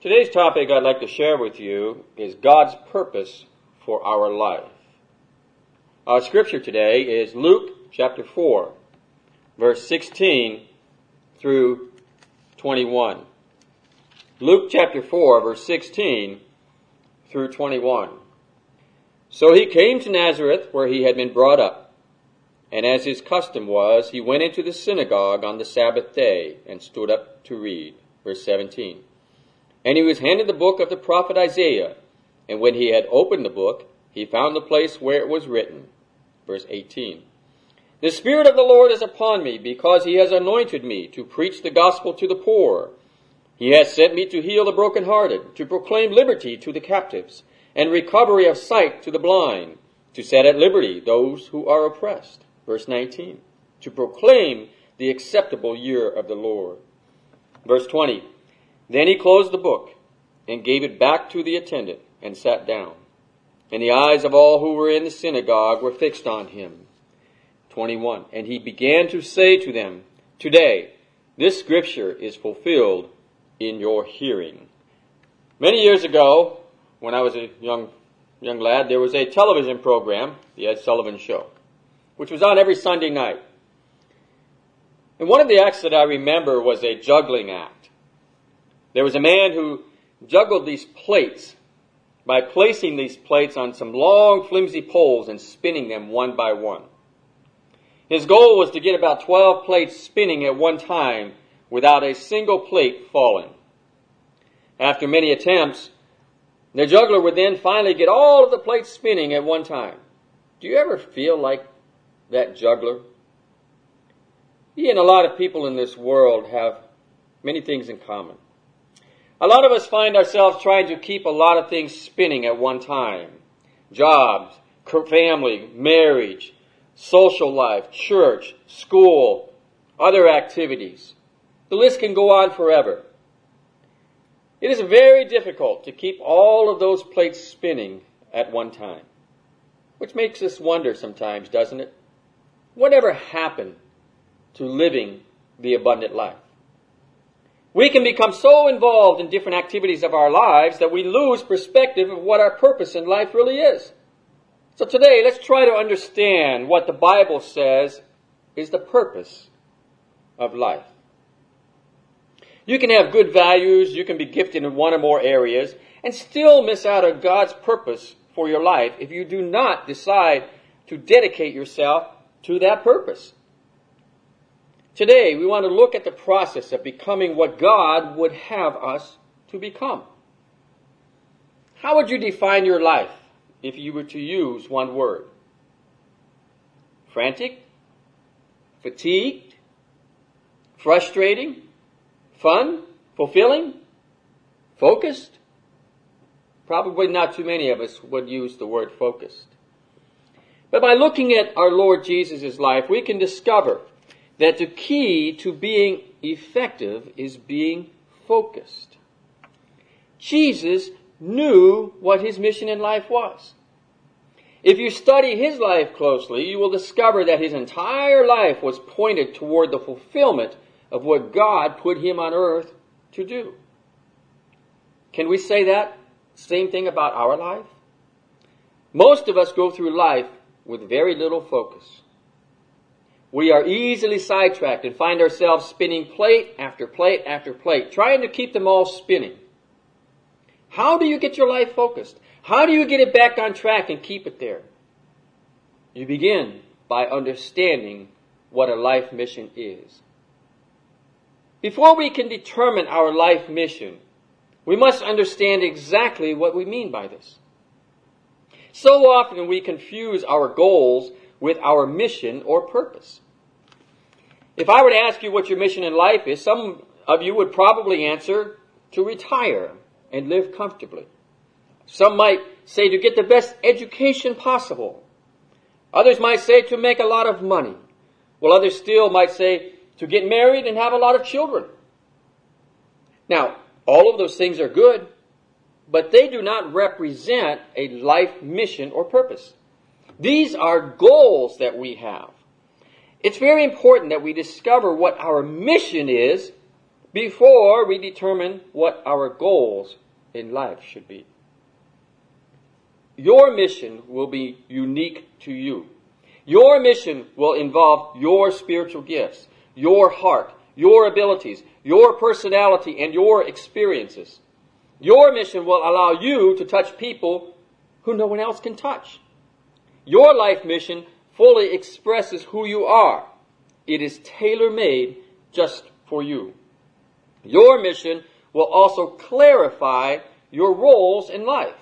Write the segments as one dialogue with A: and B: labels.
A: Today's topic I'd like to share with you is God's purpose for our life. Our scripture today is Luke chapter 4, verse 16 through 21. Luke chapter 4, verse 16 through 21. So he came to Nazareth, where he had been brought up. And as his custom was, he went into the synagogue on the Sabbath day and stood up to read. Verse 17. And he was handed the book of the prophet Isaiah. And when he had opened the book, he found the place where it was written. Verse 18. The Spirit of the Lord is upon me, because he has anointed me to preach the gospel to the poor. He has sent me to heal the brokenhearted, to proclaim liberty to the captives, and recovery of sight to the blind, to set at liberty those who are oppressed. Verse 19. To proclaim the acceptable year of the Lord. Verse 20. Then he closed the book and gave it back to the attendant and sat down. And the eyes of all who were in the synagogue were fixed on him. 21. And he began to say to them, Today, this scripture is fulfilled in your hearing. Many years ago, when I was a young lad, there was a television program, The Ed Sullivan Show, which was on every Sunday night. And one of the acts that I remember was a juggling act. There was a man who juggled these plates by placing these plates on some long, flimsy poles and spinning them one by one. His goal was to get about 12 plates spinning at one time without a single plate falling. After many attempts, the juggler would then finally get all of the plates spinning at one time. Do you ever feel like that juggler? He and a lot of people in this world have many things in common. A lot of us find ourselves trying to keep a lot of things spinning at one time. Jobs, family, marriage, social life, church, school, other activities. The list can go on forever. It is very difficult to keep all of those plates spinning at one time. Which makes us wonder sometimes, doesn't it? Whatever happened to living the abundant life? We can become so involved in different activities of our lives that we lose perspective of what our purpose in life really is. So today, let's try to understand what the Bible says is the purpose of life. You can have good values, you can be gifted in one or more areas, and still miss out on God's purpose for your life if you do not decide to dedicate yourself to that purpose. Today, we want to look at the process of becoming what God would have us to become. How would you define your life if you were to use one word? Frantic? Fatigued? Frustrating? Fun? Fulfilling? Focused? Probably not too many of us would use the word focused. But by looking at our Lord Jesus' life, we can discover that the key to being effective is being focused. Jesus knew what his mission in life was. If you study his life closely, you will discover that his entire life was pointed toward the fulfillment of what God put him on earth to do. Can we say that same thing about our life? Most of us go through life with very little focus. We are easily sidetracked and find ourselves spinning plate after plate after plate, trying to keep them all spinning. How do you get your life focused? How do you get it back on track and keep it there? You begin by understanding what a life mission is. Before we can determine our life mission, we must understand exactly what we mean by this. So often we confuse our goals with our mission or purpose. If I were to ask you what your mission in life is, some of you would probably answer to retire and live comfortably. Some might say to get the best education possible. Others might say to make a lot of money. Well, others still might say to get married and have a lot of children. Now, all of those things are good, but they do not represent a life mission or purpose. These are goals that we have. It's very important that we discover what our mission is before we determine what our goals in life should be. Your mission will be unique to you. Your mission will involve your spiritual gifts, your heart, your abilities, your personality, and your experiences. Your mission will allow you to touch people who no one else can touch. Your life mission fully expresses who you are. It is tailor-made just for you. Your mission will also clarify your roles in life.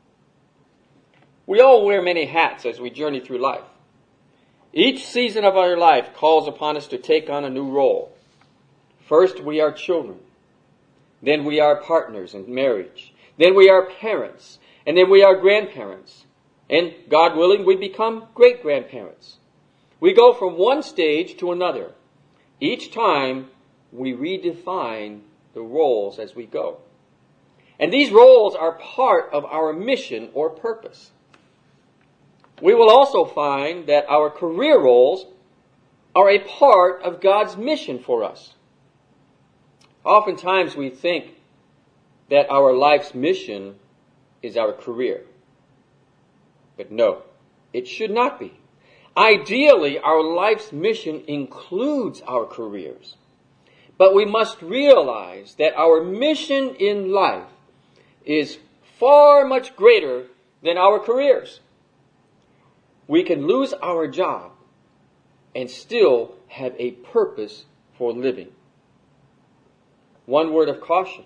A: We all wear many hats as we journey through life. Each season of our life calls upon us to take on a new role. First, we are children. Then we are partners in marriage. Then we are parents. And then we are grandparents. And God willing, we become great-grandparents. We go from one stage to another. Each time, we redefine the roles as we go. And these roles are part of our mission or purpose. We will also find that our career roles are a part of God's mission for us. Oftentimes we think that our life's mission is our career. But no, it should not be. Ideally, our life's mission includes our careers. But we must realize that our mission in life is far much greater than our careers. We can lose our job and still have a purpose for living. One word of caution.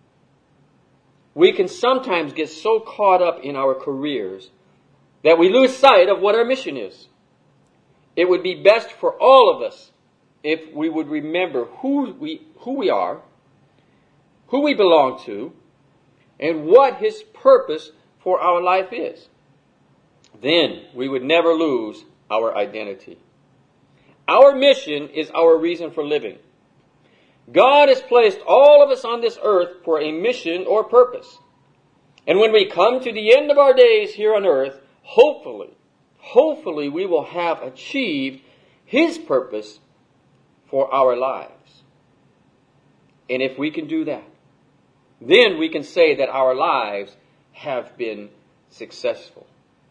A: We can sometimes get so caught up in our careers that we lose sight of what our mission is. It would be best for all of us if we would remember who we are, who we belong to, and what His purpose for our life is. Then we would never lose our identity. Our mission is our reason for living. God has placed all of us on this earth for a mission or purpose. And when we come to the end of our days here on earth, hopefully we will have achieved His purpose for our lives. And if we can do that, then we can say that our lives have been successful.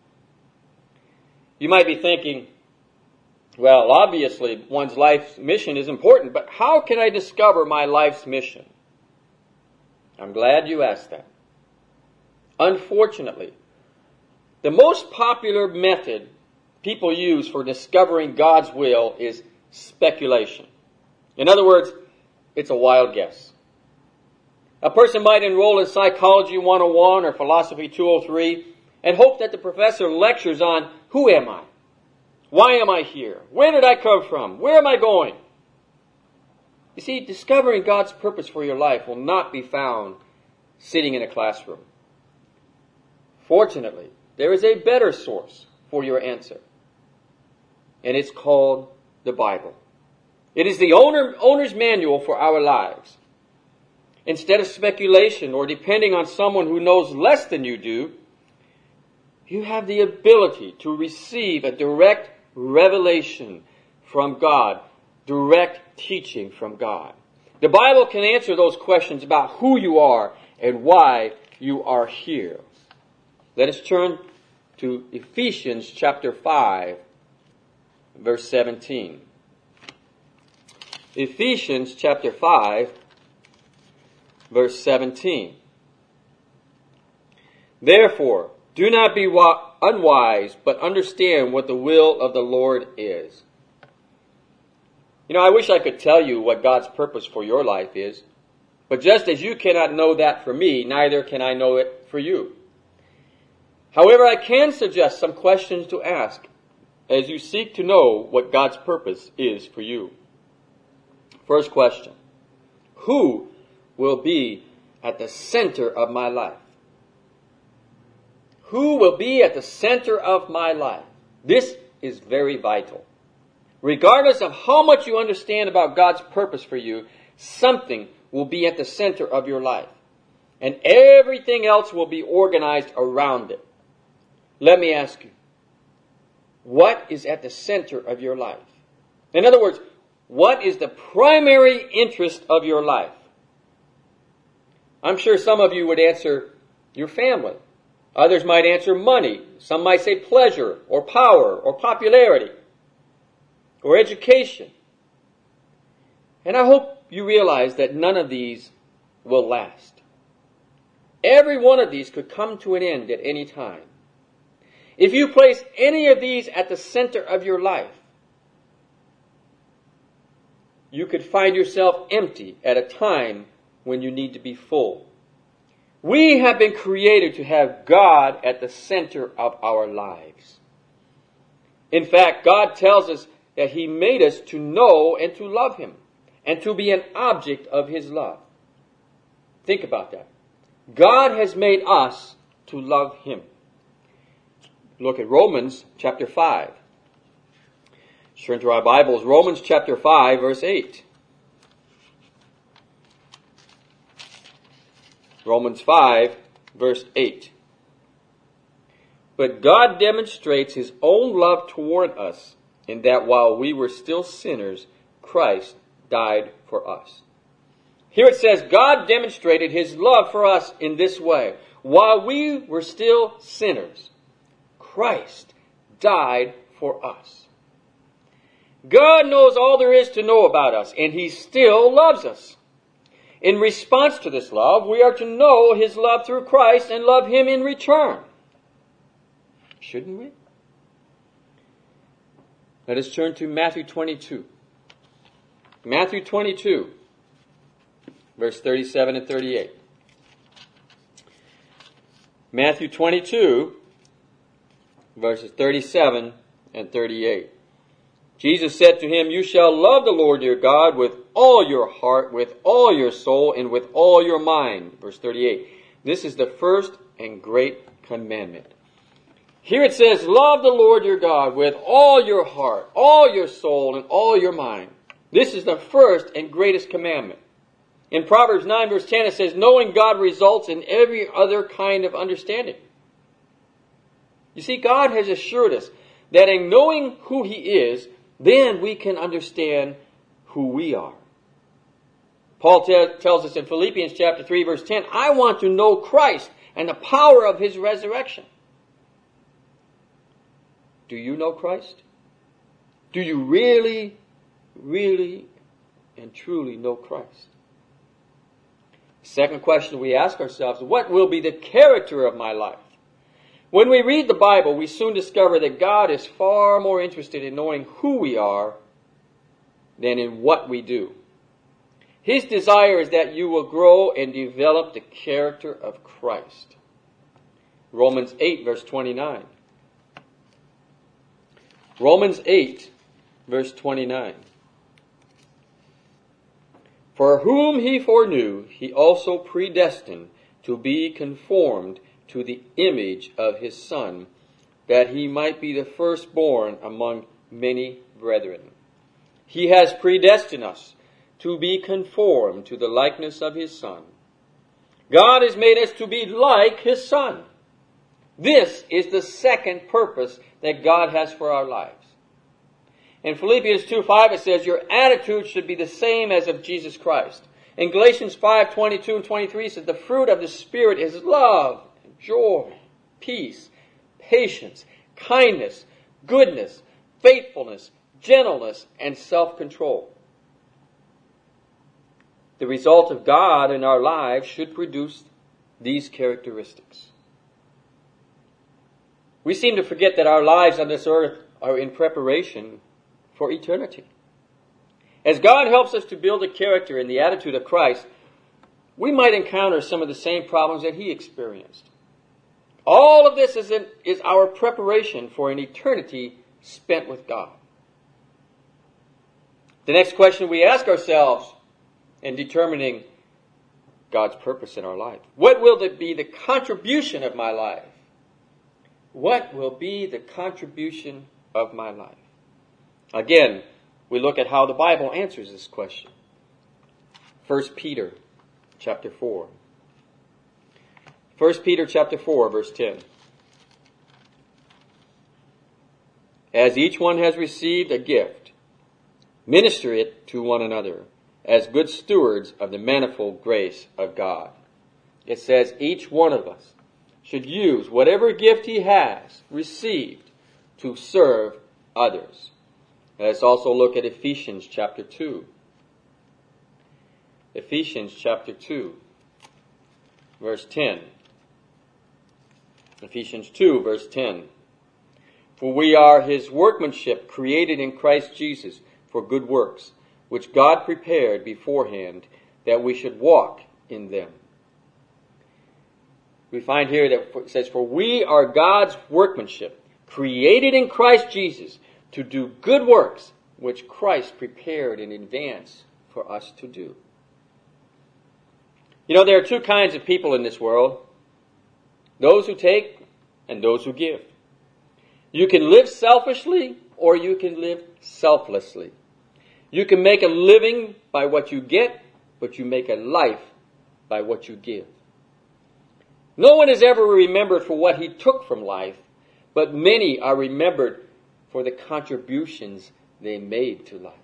A: You might be thinking, well, obviously one's life's mission is important, but how can I discover my life's mission? I'm glad you asked that. Unfortunately, the most popular method people use for discovering God's will is speculation. In other words, it's a wild guess. A person might enroll in Psychology 101 or Philosophy 203 and hope that the professor lectures on who am I? Why am I here? Where did I come from? Where am I going? You see, discovering God's purpose for your life will not be found sitting in a classroom. Fortunately, there is a better source for your answer. And it's called the Bible. It is the owner's manual for our lives. Instead of speculation or depending on someone who knows less than you do, you have the ability to receive a direct revelation from God, direct teaching from God. The Bible can answer those questions about who you are and why you are here. Let us turn to Ephesians chapter 5, verse 17. Ephesians chapter 5, verse 17. Therefore, do not be unwise, but understand what the will of the Lord is. You know, I wish I could tell you what God's purpose for your life is. But just as you cannot know that for me, neither can I know it for you. However, I can suggest some questions to ask as you seek to know what God's purpose is for you. First question. Who will be at the center of my life? Who will be at the center of my life? This is very vital. Regardless of how much you understand about God's purpose for you, something will be at the center of your life. And everything else will be organized around it. Let me ask you, what is at the center of your life? In other words, what is the primary interest of your life? I'm sure some of you would answer your family. Others might answer money. Some might say pleasure or power or popularity or education. And I hope you realize that none of these will last. Every one of these could come to an end at any time. If you place any of these at the center of your life, you could find yourself empty at a time when you need to be full. We have been created to have God at the center of our lives. In fact, God tells us that He made us to know and to love Him, and to be an object of His love. Think about that. God has made us to love Him. Look at Romans chapter 5. Turn to our Bibles, Romans chapter 5, verse 8. Romans 5, verse 8. But God demonstrates His own love toward us in that while we were still sinners, Christ died for us. Here it says, God demonstrated His love for us in this way. While we were still sinners, Christ died for us. God knows all there is to know about us, and He still loves us. In response to this love, we are to know His love through Christ and love Him in return. Shouldn't we? Let us turn to Matthew 22. Matthew 22, verse 37 and 38. Matthew 22, verses 37 and 38. Jesus said to him, "You shall love the Lord your God with all your heart, with all your soul, and with all your mind." Verse 38. This is the first and great commandment. Here it says, love the Lord your God with all your heart, all your soul, and all your mind. This is the first and greatest commandment. In Proverbs 9 verse 10 it says, knowing God results in every other kind of understanding. You see, God has assured us that in knowing who He is, then we can understand who we are. Paul tells us in Philippians chapter 3 verse 10, I want to know Christ and the power of His resurrection. Do you know Christ? Do you really, really, and truly know Christ? Second question we ask ourselves, what will be the character of my life? When we read the Bible, we soon discover that God is far more interested in knowing who we are than in what we do. His desire is that you will grow and develop the character of Christ. Romans 8, verse 29. Romans 8, verse 29. For whom He foreknew, He also predestined to be conformed to the image of His Son, that He might be the firstborn among many brethren. He has predestined us to be conformed to the likeness of His Son. God has made us to be like His Son. This is the second purpose that God has for our lives. In Philippians 2:5 it says, your attitude should be the same as of Jesus Christ. In Galatians 5:22 and 23 it says, the fruit of the Spirit is love, joy, peace, patience, kindness, goodness, faithfulness, gentleness, and self-control. The result of God in our lives should produce these characteristics. We seem to forget that our lives on this earth are in preparation for eternity. As God helps us to build a character in the attitude of Christ, we might encounter some of the same problems that He experienced. All of this is our preparation for an eternity spent with God. The next question we ask ourselves in determining God's purpose in our life, what will be the contribution of my life? What will be the contribution of my life? Again, we look at how the Bible answers this question. 1 Peter chapter 4. 1 Peter chapter 4, verse 10. As each one has received a gift, minister it to one another as good stewards of the manifold grace of God. it says each one of us should use whatever gift he has received to serve others. Let's also look at Ephesians chapter 2. Ephesians chapter 2, verse 10. Ephesians 2, verse 10. For we are his workmanship, created in Christ Jesus for good works, which God prepared beforehand that we should walk in them. We find here that it says, for we are God's workmanship, created in Christ Jesus to do good works, which Christ prepared in advance for us to do. You know, there are two kinds of people in this world. Those who take and those who give. You can live selfishly or you can live selflessly. You can make a living by what you get, but you make a life by what you give. No one is ever remembered for what he took from life, but many are remembered for the contributions they made to life.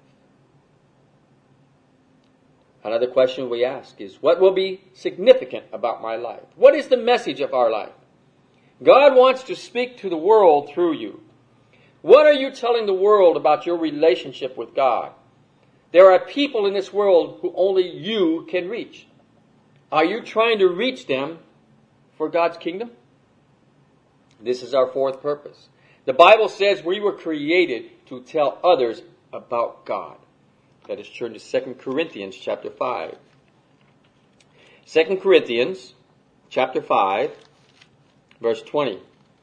A: Another question we ask is, what will be significant about my life? What is the message of our life? God wants to speak to the world through you. What are you telling the world about your relationship with God? There are people in this world who only you can reach. Are you trying to reach them for God's kingdom? This is our fourth purpose. The Bible says we were created to tell others about God. Let us turn to 2 Corinthians chapter 5. 2 Corinthians chapter 5, verse 20.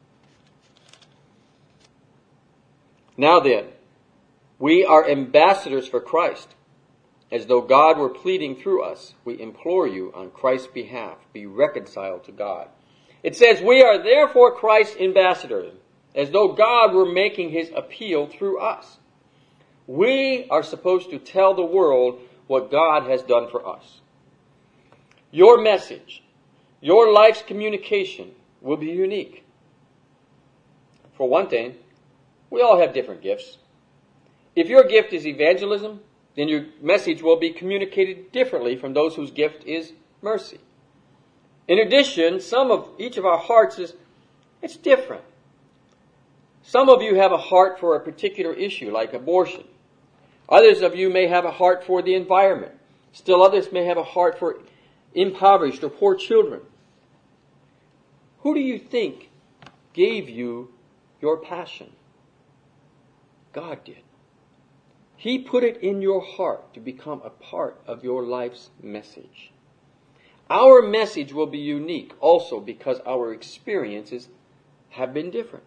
A: Now then, we are ambassadors for Christ, as though God were pleading through us. We implore you on Christ's behalf, be reconciled to God. It says, we are therefore Christ's ambassadors, as though God were making his appeal through us. We are supposed to tell the world what God has done for us. Your message, your life's communication will be unique. For one thing, we all have different gifts. If your gift is evangelism, then your message will be communicated differently from those whose gift is mercy. In addition, each of our hearts it's different. Some of you have a heart for a particular issue, like abortion. Others of you may have a heart for the environment. Still others may have a heart for impoverished or poor children. Who do you think gave you your passion? God did. He put it in your heart to become a part of your life's message. Our message will be unique also because our experiences have been different.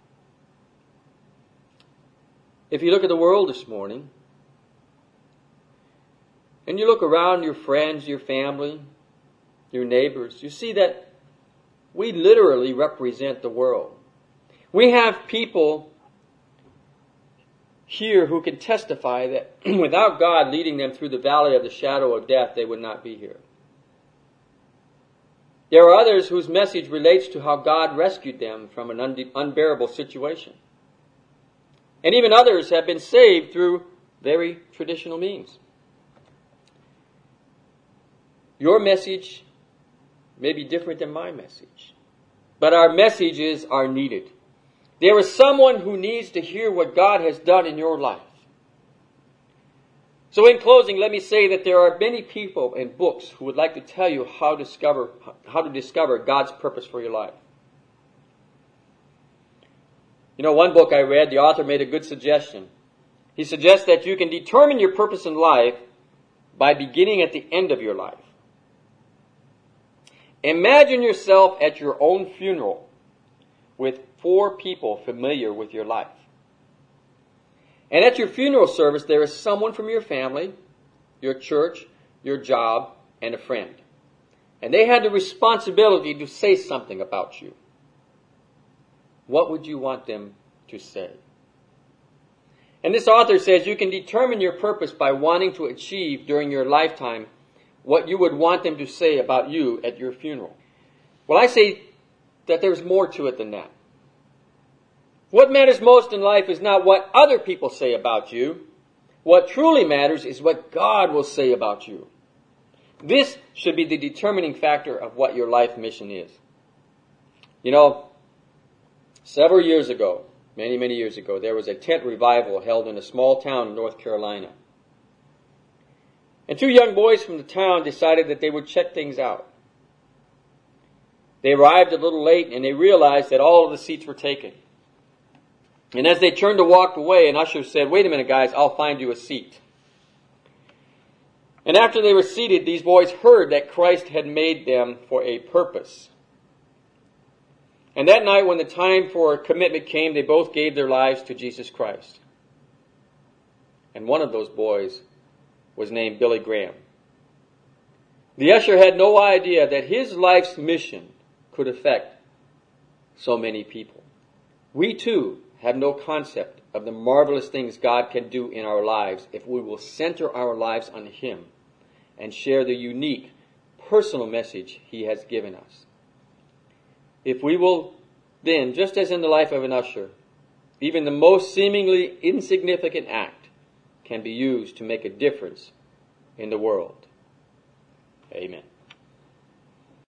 A: If you look at the world this morning, and you look around your friends, your family, your neighbors, you see that we literally represent the world. We have people here who can testify that without God leading them through the valley of the shadow of death, they would not be here. There are others whose message relates to how God rescued them from an unbearable situation. And even others have been saved through very traditional means. Your message may be different than my message, but our messages are needed. There is someone who needs to hear what God has done in your life. So in closing, let me say that there are many people and books who would like to tell you how to discover God's purpose for your life. You know, one book I read, the author made a good suggestion. He suggests that you can determine your purpose in life by beginning at the end of your life. Imagine yourself at your own funeral with 4 people familiar with your life. And at your funeral service, there is someone from your family, your church, your job, and a friend. And they had the responsibility to say something about you. What would you want them to say? And this author says you can determine your purpose by wanting to achieve during your lifetime what you would want them to say about you at your funeral. Well, I say that there's more to it than that. What matters most in life is not what other people say about you. What truly matters is what God will say about you. This should be the determining factor of what your life mission is. You know, several years ago, many, many years ago, there was a tent revival held in a small town in North Carolina. And two young boys from the town decided that they would check things out. They arrived a little late and they realized that all of the seats were taken. And as they turned to walk away, an usher said, "Wait a minute, guys, I'll find you a seat." And after they were seated, these boys heard that Christ had made them for a purpose. And that night, when the time for commitment came, they both gave their lives to Jesus Christ. And one of those boys was named Billy Graham. The usher had no idea that his life's mission could affect so many people. We too have no concept of the marvelous things God can do in our lives if we will center our lives on Him and share the unique personal message He has given us. If we will then, just as in the life of an usher, even the most seemingly insignificant act can be used to make a difference in the world. Amen.